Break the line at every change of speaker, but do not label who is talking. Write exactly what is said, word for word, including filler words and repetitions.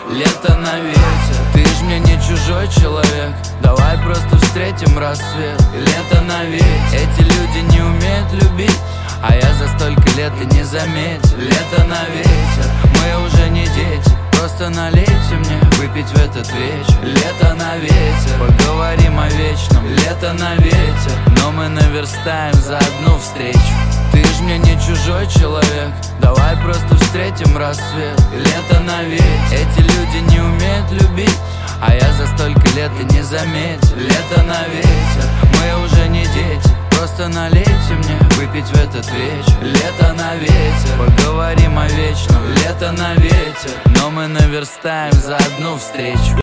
лето на ветер. Ты ж мне не чужой человек, давай просто встретим рассвет. Лето на ветер. Эти люди не умеют любить, а я за столько лет и не заметил. Лето на ветер, мы уже не дети, просто налейте мне выпить в этот вечер. Лето на ветер, поговорим о вечном. Лето на ветер, но мы наверстаем за одну встречу. Ты ж мне не чужой человек, давай просто встретим рассвет. Лето на ветер. Эти люди не умеют любить, а я за столько лет и не заметил. Лето на ветер, мы уже не дети, просто налейте мне выпить в этот вечер. Лето на ветер, поговорим о вечном. Лето на ветер, но мы наверстаем за одну встречу.